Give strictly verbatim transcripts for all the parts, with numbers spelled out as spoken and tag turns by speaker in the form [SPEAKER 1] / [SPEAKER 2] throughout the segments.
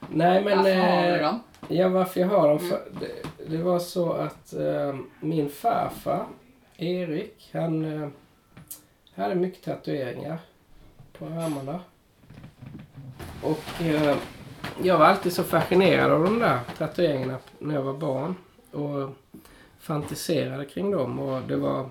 [SPEAKER 1] Nej, men...
[SPEAKER 2] Varför har du
[SPEAKER 1] eh,
[SPEAKER 2] dem?
[SPEAKER 1] Ja, varför jag har dem?
[SPEAKER 2] Mm.
[SPEAKER 1] För, det, det var så att eh, min farfar, Erik, han eh, hade mycket tatueringar på armarna. Och eh, jag var alltid så fascinerad av de där tatueringarna när jag var barn. Och fantiserade kring dem. Och det var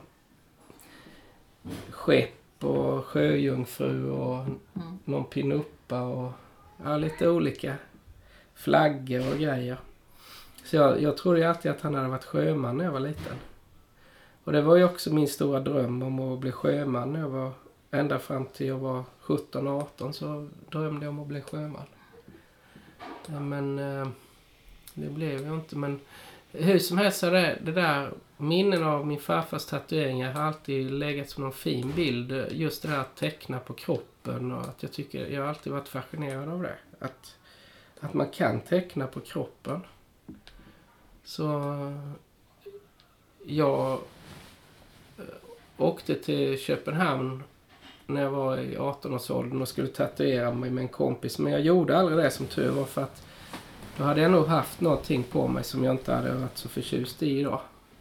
[SPEAKER 1] skepp och sjöjungfru och
[SPEAKER 2] Mm.
[SPEAKER 1] någon pinuppa och ja, lite olika flaggor och grejer. Så jag, jag trodde alltid att han hade varit sjöman när jag var liten. Och det var ju också min stora dröm om att bli sjöman när jag var ända fram till jag var sjutton arton så drömde jag om att bli sjöman. Ja, men eh, det blev jag inte. Men hur som helst så det, det där minnen av min farfars tatueringar har alltid legat som någon fin bild. Just det här att teckna på kroppen och att jag tycker, jag har alltid varit fascinerad av det. Att, att man kan teckna på kroppen. Så jag åkte till Köpenhamn när jag var i arton-årsåldern och skulle tatuera mig med en kompis. Men jag gjorde aldrig det som tur var för att då hade jag nog haft någonting på mig som jag inte hade varit så förtjust i idag.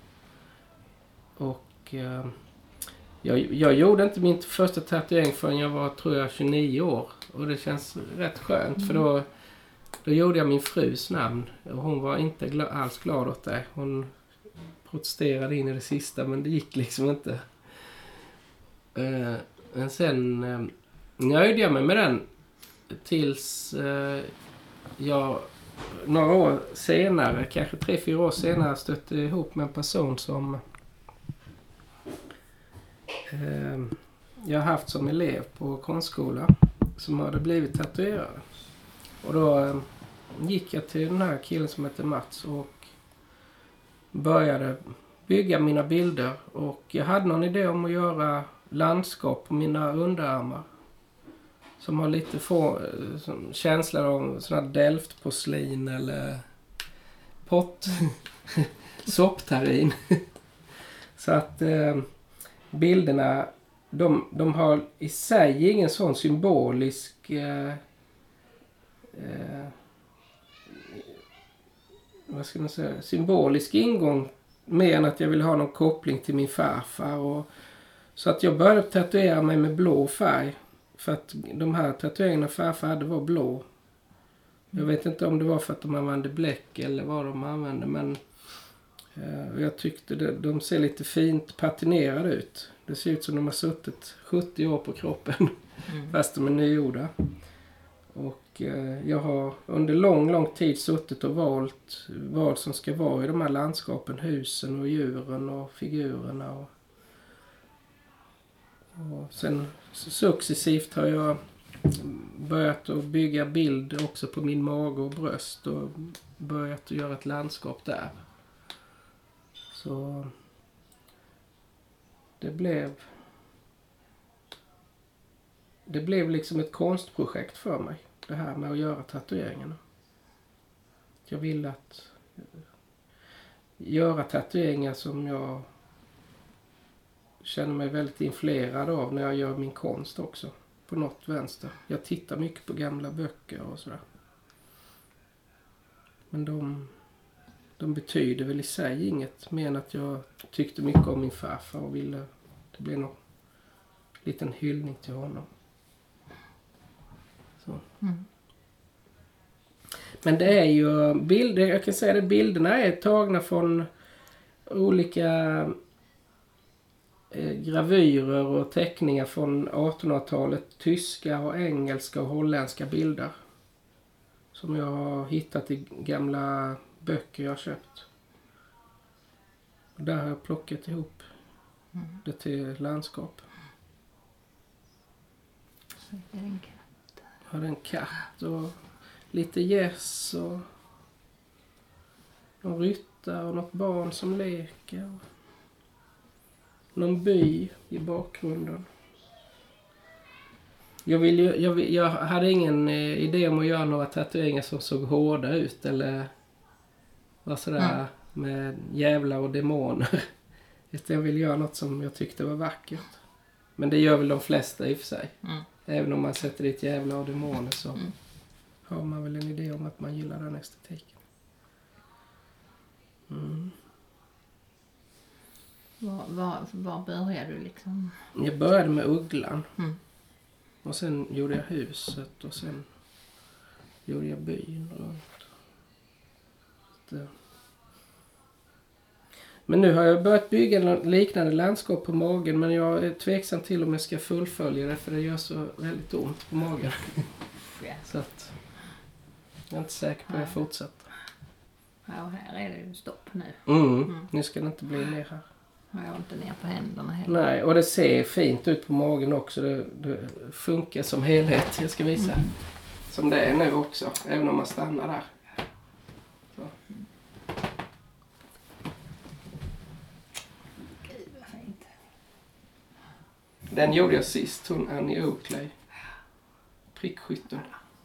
[SPEAKER 1] Och eh, jag, jag gjorde inte min första tatuering förrän jag var, tror jag, tjugonio år. Och det känns rätt skönt mm. för då, då gjorde jag min frus namn. Och hon var inte gla- alls glad åt det. Hon protesterade in i det sista men det gick liksom inte. Eh, men sen eh, nöjde jag mig med den tills eh, jag några år senare, kanske tre, fyra år senare stötte ihop med en person som eh, jag har haft som elev på konstskola som hade blivit tatuerare. Och då eh, gick jag till den här killen som heter Mats och började bygga mina bilder. Och jag hade någon idé om att göra landskap på mina underarmar. Som har lite få, som känsla av sån här delftporslin eller pott, soppterrin. Så att eh, bilderna, de, de har i sig ingen sån symbolisk eh, eh, vad ska man säga, symbolisk ingång mer än att jag ville ha någon koppling till min farfar. Och, så att jag började tatuera mig med blå färg. För att de här tatueringarna farfar hade var blå. Jag vet inte om det var för att de använde bläck eller vad de använde. Men eh, jag tyckte det, de ser lite fint patinerade ut. Det ser ut som de har suttit sjuttio år på kroppen. Mm. Fast de är nygjorda. Och eh, jag har under lång, lång tid suttit och valt vad som ska vara i de här landskapen. Husen och djuren och figurerna. Och, och sen successivt har jag börjat att bygga bild också på min mage och bröst och börjat att göra ett landskap där. Så det blev det blev liksom ett konstprojekt för mig, det här med att göra tatueringarna. Jag ville att göra tatueringar som jag känner mig väldigt influerad av när jag gör min konst också. På något vänster. Jag tittar mycket på gamla böcker och sådär. Men de, de betyder väl i sig inget. Mer än att jag tyckte mycket om min farfar och ville det blev någon liten hyllning till honom. Så. Mm. Men det är ju bilder, jag kan säga det, bilderna är tagna från olika gravyrer och teckningar från artonhundratalet, tyska och engelska och holländska bilder som jag har hittat i gamla böcker jag har köpt. Och där har jag plockat ihop mm. det till landskap.
[SPEAKER 3] Så är det en katt.
[SPEAKER 1] Har det en katt och lite gäss och någon ryttare och något barn som leker. Någon by i bakgrunden. Jag, vill ju, jag, vill, jag hade ingen eh, idé om att göra några tatueringar som såg hårda ut. Eller var sådär mm. med jävlar och demoner. Jag ville göra något som jag tyckte var vackert. Men det gör väl de flesta i och för sig. Mm. Även om man sätter dit jävlar och demoner så mm. har man väl en idé om att att man gillar den estetiken. Mm.
[SPEAKER 3] Var, var, var började du liksom?
[SPEAKER 1] Jag började med Ugglan.
[SPEAKER 3] Mm.
[SPEAKER 1] Och sen gjorde jag huset och sen gjorde jag byn runt. Det. Men nu har jag börjat bygga liknande landskap på magen, men jag är tveksam till om jag ska fullfölja det för det gör så väldigt ont på magen.
[SPEAKER 3] Ja.
[SPEAKER 1] Så att jag är inte säker på att jag fortsätter.
[SPEAKER 3] Ja, och här är det ju stopp nu.
[SPEAKER 1] Mm.
[SPEAKER 3] Mm.
[SPEAKER 1] Nu ska det inte bli mer här.
[SPEAKER 3] Och jag har inte ner på händerna heller.
[SPEAKER 1] Nej, och det ser fint ut på magen också. Det, det funkar som helhet. Jag ska visa
[SPEAKER 3] Mm.
[SPEAKER 1] som det är nu också, även om man stannar där. Så.
[SPEAKER 3] Gud vad fint.
[SPEAKER 1] Den gjorde jag sist, hon Annie Oakley. Prickskytten.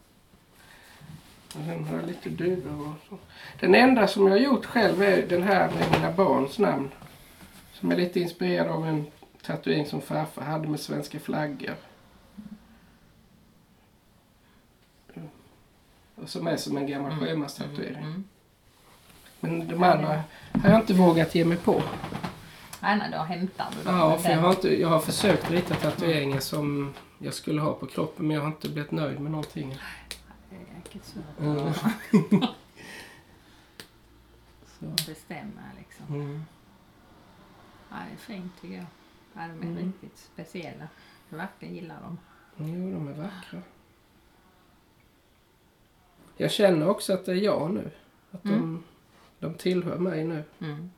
[SPEAKER 1] Och den har lite duvor och så. Den enda som jag har gjort själv är den här med mina barns namn. Som är lite inspirerad av en tatuering som farfar hade med svenska flaggor. Och som är som en gammal
[SPEAKER 3] Mm.
[SPEAKER 1] sjömanstatuering.
[SPEAKER 3] Mm.
[SPEAKER 1] Men de andra har jag inte vågat ge mig på.
[SPEAKER 3] Nej, nej, då hämtar du dem.
[SPEAKER 1] Ja, för jag har, inte, jag har försökt rita tatueringar som jag skulle ha på kroppen, men jag har inte blivit nöjd med någonting.
[SPEAKER 3] Det är jäkligt svårt
[SPEAKER 1] Mm.
[SPEAKER 3] att
[SPEAKER 1] Så.
[SPEAKER 3] bestämma liksom.
[SPEAKER 1] Mm.
[SPEAKER 3] Ja, det är fint tycker jag. Ja, de är
[SPEAKER 1] Mm.
[SPEAKER 3] riktigt speciella. Jag verkligen gillar dem.
[SPEAKER 1] Jo, de är vackra. Jag känner också att det är jag nu. Att de,
[SPEAKER 3] Mm.
[SPEAKER 1] de tillhör mig nu.
[SPEAKER 3] Mm.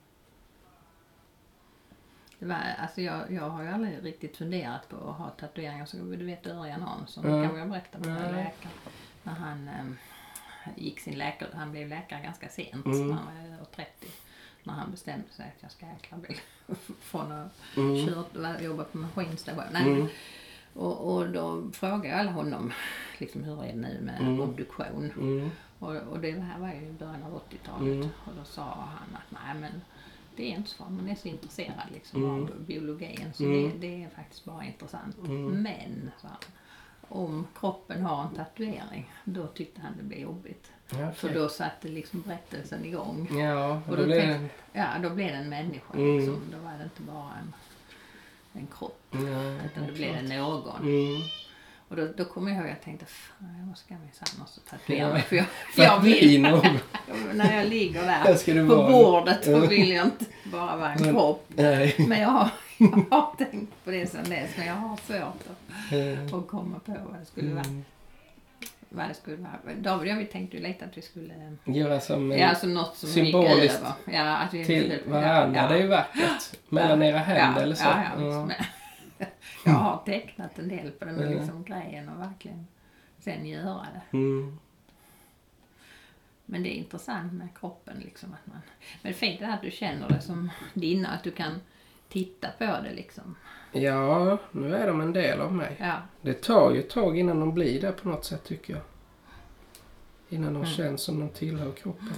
[SPEAKER 3] Det var, alltså jag, jag har ju aldrig riktigt funderat på att ha tatueringar. Så du vet Örjan Hansson,
[SPEAKER 1] Mm.
[SPEAKER 3] kan jag berätta om
[SPEAKER 1] Mm.
[SPEAKER 3] mm. läkare. När han äm, gick sin läkare, han blev läkare ganska sent,
[SPEAKER 1] Mm.
[SPEAKER 3] när han var över trettio. När han bestämde sig att jag ska jäkla bli från att
[SPEAKER 1] Mm.
[SPEAKER 3] kört, jobba på maskinstation. Nej,
[SPEAKER 1] Mm.
[SPEAKER 3] Och, och då frågade alla honom liksom, hur är det nu med
[SPEAKER 1] Mm.
[SPEAKER 3] obduktion.
[SPEAKER 1] Mm.
[SPEAKER 3] Och, och det här var ju i början av åttiotalet.
[SPEAKER 1] Mm.
[SPEAKER 3] Och då sa han att nej men det är inte så, man är så intresserad liksom,
[SPEAKER 1] Mm.
[SPEAKER 3] av biologin. Så
[SPEAKER 1] Mm.
[SPEAKER 3] det, det är faktiskt bara intressant.
[SPEAKER 1] Mm.
[SPEAKER 3] Men sa han, om kroppen har en tatuering, då tyckte han det blev jobbigt.
[SPEAKER 1] Ja,
[SPEAKER 3] För
[SPEAKER 1] okej.
[SPEAKER 3] då satte liksom berättelsen igång.
[SPEAKER 1] Ja,
[SPEAKER 3] Och
[SPEAKER 1] och
[SPEAKER 3] då
[SPEAKER 1] då blir
[SPEAKER 3] tänkte-
[SPEAKER 1] det...
[SPEAKER 3] Ja, då blev det en människa
[SPEAKER 1] Mm.
[SPEAKER 3] liksom. Då var det inte bara en, en kropp.
[SPEAKER 1] Ja,
[SPEAKER 3] Utan då blev det någon.
[SPEAKER 1] Mm.
[SPEAKER 3] Och då, då kommer jag ihåg att jag tänkte, fan jag ska minsann också tatuera
[SPEAKER 1] Ja.
[SPEAKER 3] mig. För jag,
[SPEAKER 1] För
[SPEAKER 3] jag
[SPEAKER 1] att bli
[SPEAKER 3] vill,
[SPEAKER 1] någon.
[SPEAKER 3] när jag ligger
[SPEAKER 1] Där
[SPEAKER 3] där
[SPEAKER 1] ska du
[SPEAKER 3] på
[SPEAKER 1] vara.
[SPEAKER 3] bordet så vill jag inte bara vara en
[SPEAKER 1] Men-
[SPEAKER 3] kropp.
[SPEAKER 1] Nej.
[SPEAKER 3] Men jag har, jag har tänkt på det sedan dess, men jag har svårt att,
[SPEAKER 1] Mm.
[SPEAKER 3] att komma på vad det skulle vara. Vad det skulle vara. David och jag tänkte ju lite att vi skulle,
[SPEAKER 1] Göra som en,
[SPEAKER 3] ja alltså något som
[SPEAKER 1] symboliskt
[SPEAKER 3] gick över. Ja, att vi
[SPEAKER 1] till
[SPEAKER 3] skulle-
[SPEAKER 1] varandra.
[SPEAKER 3] ja,
[SPEAKER 1] Det är ju vackert. Mellan era händer
[SPEAKER 3] ja,
[SPEAKER 1] eller så.
[SPEAKER 3] Ja, ja,
[SPEAKER 1] Ja.
[SPEAKER 3] men- jag har tecknat en del på det, men
[SPEAKER 1] Mm.
[SPEAKER 3] liksom grejen och verkligen sen göra det.
[SPEAKER 1] Mm.
[SPEAKER 3] Men det är intressant med kroppen liksom att man, men det är fint att du känner det som dina, att du kan titta på det liksom.
[SPEAKER 1] Ja, nu är de en del av mig.
[SPEAKER 3] Ja.
[SPEAKER 1] Det tar ju ett tag innan de blir det på något sätt tycker jag. Innan de
[SPEAKER 3] Mm.
[SPEAKER 1] känns som de tillhör kroppen.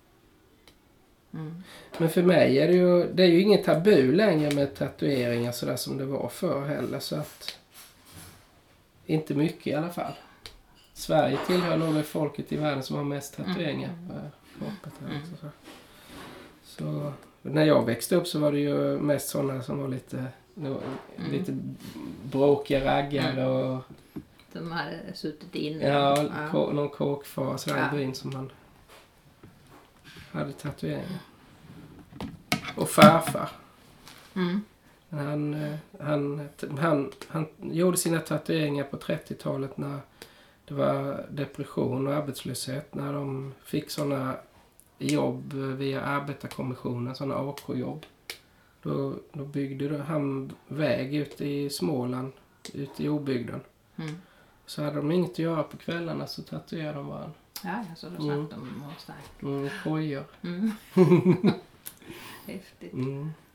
[SPEAKER 3] Mm.
[SPEAKER 1] Men för mig är det ju, det är ju inget tabu längre med tatueringar sådär som det var förr heller. Så att, inte mycket i alla fall. Sverige tillhör nog det folket i världen som har mest tatueringar
[SPEAKER 3] Mm.
[SPEAKER 1] på kroppen.
[SPEAKER 3] Mm.
[SPEAKER 1] Så, så när jag växte upp så var det ju mest sådana som var lite,
[SPEAKER 3] Mm.
[SPEAKER 1] lite bråkiga raggare och
[SPEAKER 3] Som hade suttit inne.
[SPEAKER 1] ja,
[SPEAKER 3] ja.
[SPEAKER 1] Ko, någon kåkfar sådär
[SPEAKER 3] Ja.
[SPEAKER 1] i byn som man hade tatueringar. Och farfar.
[SPEAKER 3] Mm.
[SPEAKER 1] Han, eh, han, han, han gjorde sina tatueringar på trettiotalet när det var depression och arbetslöshet. När de fick sådana jobb via arbetarkommissionen, sådana A K-jobb. Då, då byggde han väg ut i Småland, ut i obygden.
[SPEAKER 3] Mm.
[SPEAKER 1] Så hade de inget att göra på kvällarna så tatuerade de varandra.
[SPEAKER 3] Ja, ja, så då
[SPEAKER 1] Mm.
[SPEAKER 3] satt de och starkt.
[SPEAKER 1] Mm, kojor.
[SPEAKER 3] Mm. Häftigt.
[SPEAKER 1] Mm.